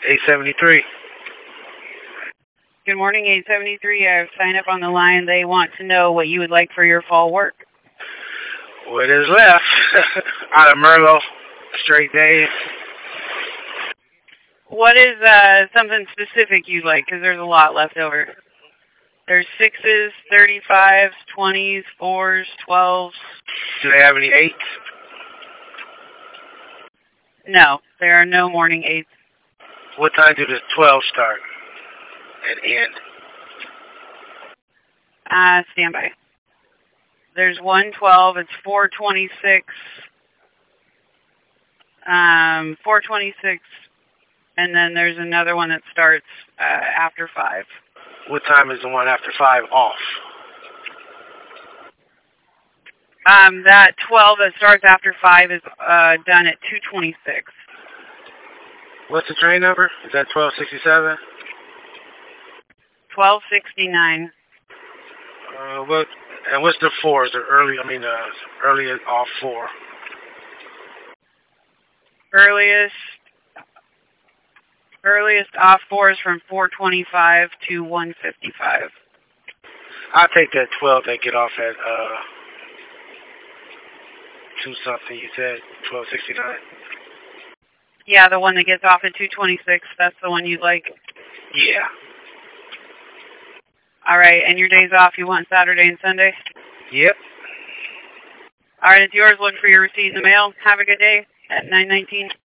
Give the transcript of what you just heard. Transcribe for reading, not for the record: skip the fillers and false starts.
873. Good morning, 873. I've signed up on the line. They want to know what you would like for your fall work. What is left? Out of Merlo, straight day. What is something specific you'd like? Because there's a lot left over. There's 6s, 35s, 20s, 4s, 12s. Do they have any 8s? No, there are no morning 8s. What time do the 12 start and end? Stand by. There's 112. It's 426. 426. And then there's another one that starts after 5. What time is the one after 5 off? That 12 that starts after 5 is done at 226. What's the train number? Is that 1267? 1269. What's the 4s? The early off 4. Earliest off 4 is from 425 to 155. I'll take that 12 that get off at 2 something. You said 1269. Yeah, the one that gets off at 226. That's the one you'd like. Yeah. All right, and your days off, you want Saturday and Sunday? Yep. All right, it's yours. Look for your receipt in the mail. Have a good day at 9:19.